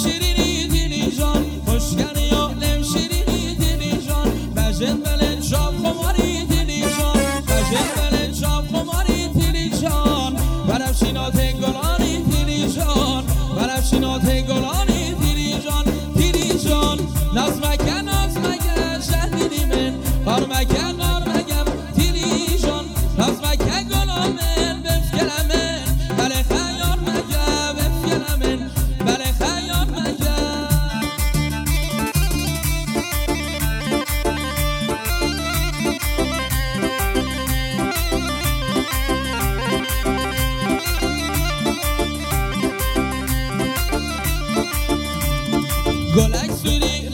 شیرینی دلی جان خوشگلی عالم شیرینی دلی جان بجن بلن شاب خماری دلی جان بجن بلن شاب خماری دلی جان برفشینات گلانی دلی جان برفشینات گلانی دلی جان دلی جان نازمکه شهدیدی من قارمکه قارمکم دلی جان نازمکه گلامن بفکرمن بله خیار مگه بفکرمن بله خیار مگه گلک سوری